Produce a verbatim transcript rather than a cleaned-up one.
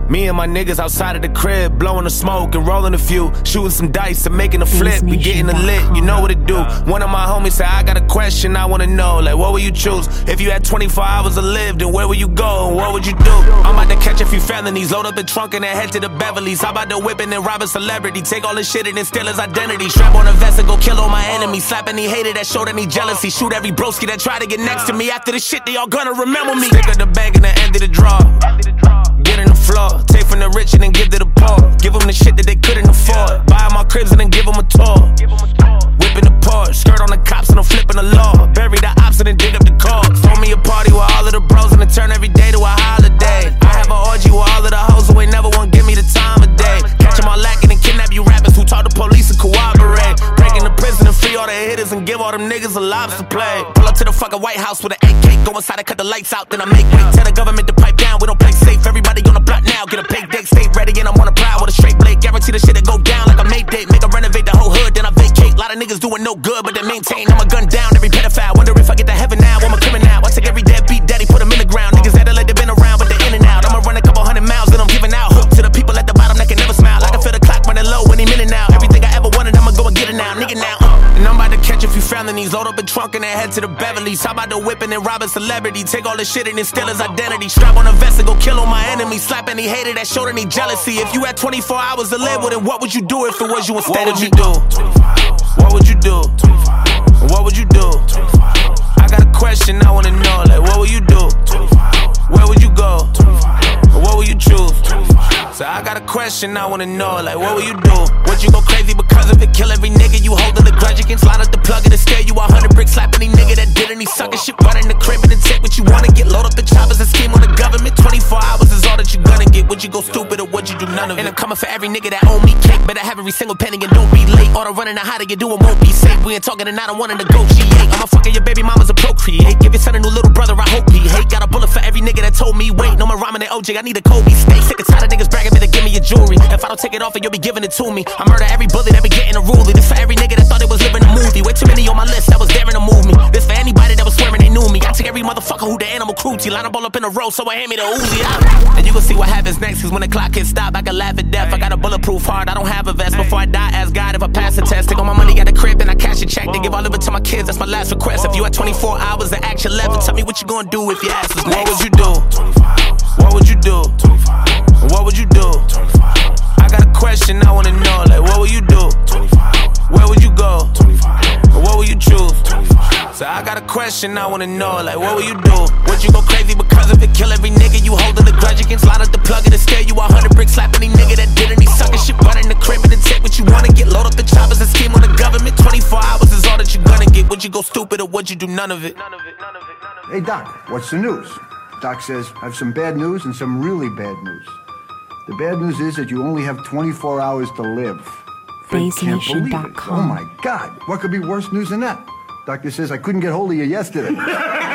Me and my niggas outside of the crib, blowing the smoke and rolling a few, shooting some dice and making a flip. We getting the lit, you know what it do. One of my homies said, I got a question, I wanna know, like what would you choose? If you had twenty-four hours to live, then where would you go and what would you do? I'm about to catch a few felonies, load up the trunk and then head to the Beverly's. How about the whip and then rob a celebrity? Take all his shit and then steal his identity. Strap on a vest and go kill all my enemies. Slap any hater that showed any jealousy. Shoot every broski that tried to get next to me. After the shit, they all gonna remember me. Stick of the bank and the end of the draw. Get in the floor, take from the rich and then give to the poor. Give them the shit that they couldn't afford. Buy my cribs and then give them a tour. Whipping the Porsche, skirt on the cops and I'm flipping the law. Bury the ops and then dig up the cars. Throw me a party with all of the bros and then turn every day to a holiday. I have an orgy with all of the hoes who ain't never wanna give me the time of day. Catch them all lacking and kidnap you rappers who taught the police to cooperate. Break into prison and free all the hitters and give all them niggas a lobster play. Pull up to the fucking White House with an A K. Go inside and cut the lights out, then I make way. Tell the government to pipe down, we don't play safe. Everybody on the block now, get a pay date, stay ready and I'm on a prowl with a straight blade. Guarantee the shit that go down like a May date. Make a renovate the whole hood, then I vacate. Lot of niggas doing no good, but they maintain. I'm a gun down every pedophile. Wonder if I get to heaven now. I'm a criminal. I take every deadbeat daddy, put him in the ground. Niggas that like they been around, but they in and out. I'ma run a couple hundred miles, then I'm giving out. Hook to the people at the bottom that can never smile. I can feel the clock running low any minute now. Everything I ever wanted, I'ma go and get it now. Nigga now. Uh. And I'm about to catch a few felonies. Load up a trunk and then head to the Beverly's. How about the whipping and rob a celebrity? Take all the shit and then steal his identity. Strap on a vest and go kill all my enemies. Slap any hater that showed any jealousy. If you had twenty-four hours to live with it, what would you do if it was you instead of me? What would you do? What would you do? I got a question I wanna know, like what would you do? Where would you go? What would you choose? So I got a question I wanna know, like what would you do? Would you go crazy because of it? Kill every nigga you holding a grudge against? Line up the plug and then scare you a hundred bricks. Slap any nigga that did any sucker shit. Run in the crib and then take what you wanna get. Load up the choppers and scheme on the government. Twenty-four hours is all that you gonna get. Would you go stupid or would you do none of it? And I'm coming for every nigga that owe me cake. Better have every single penny and don't be late. All the running and how to get doing won't be safe. We ain't talking and I don't wanna negotiate. I'ma fucking your baby mama's a procreate. Give your son a new little brother, I hope he hate. Got a bullet for every nigga that told me wait. No more rhyming than O J, I need a Kobe steak. Sick and tired of niggas bragging, better give me your jewelry. If I don't take it off, you'll be giving it to me. I murder every bully that be getting a rulie. This for every nigga that thought it was living a movie. Way too many on my list that was daring to move me. This for anybody that was swearing they knew me. I take every motherfucker who the animal cruelty. Line them all up in a row, so I hand me the Uzi out. And you gon' see what happens next, cause when the clock hits stop, I can laugh at death. I got a bulletproof heart, I don't have a vest. Before I die, ask God if I pass the test. Take all my money out the crib, then I cash a check. Then give all of it to my kids, that's my last request. If you had twenty-four hours to action left, tell me what you gonna do if your ass is next. What would you do? What would you do? What would you do? I got a question I wanna know, like what would you do? Where would you go? What would you choose? So I got a question I wanna know, like what would you do? Would you go crazy because of it? Kill every nigga you holding a grudge against? Line up the plug and then scare you a hundred bricks. Slap any nigga that did any sucker shit. Run in the crib and then take what you wanna get. Load up the choppers and scheme on the government. Twenty-four hours is all that you gonna get. Would you go stupid or would you do none of it? Hey Doc, what's the news? Doc says, I have some bad news and some really bad news. The bad news is that you only have twenty-four hours to live. Bass Nation dot com. Oh my God, what could be worse news than that? Doctor says I couldn't get hold of you yesterday.